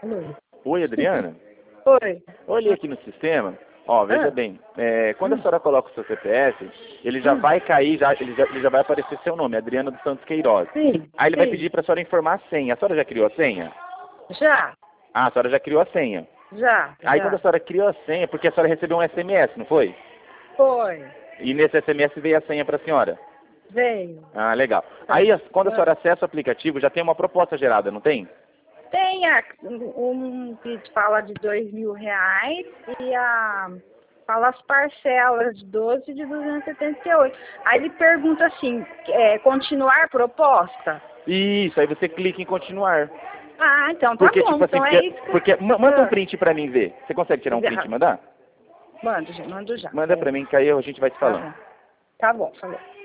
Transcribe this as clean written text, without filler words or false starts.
Oi. Oi, Adriana? Oi. Olhei aqui no sistema. Ó, veja bem. Quando a senhora coloca o seu CPF, ele já vai cair, ele já vai aparecer seu nome, Adriana dos Santos Queiroz. Sim. Aí ele vai pedir para a senhora informar a senha. A senhora já criou a senha? Já. Ah, a senhora já criou a senha. Já. Aí quando a senhora criou a senha, porque a senhora recebeu um SMS, não foi? Foi. E nesse SMS veio a senha para a senhora? Veio. Ah, legal. Aí quando a senhora acessa o aplicativo, já tem uma proposta gerada, não tem? Tem um que fala de R$ 2.000 e fala as parcelas de 12 de 278. Aí ele pergunta assim, continuar proposta? Isso, aí você clica em continuar. Ah, então tá Porque, bom, tipo assim, então é isso que... porque manda um print pra mim ver. Você consegue tirar um print e mandar? Mando já. Manda pra mim, que aí a gente vai te falando. Tá bom, falou.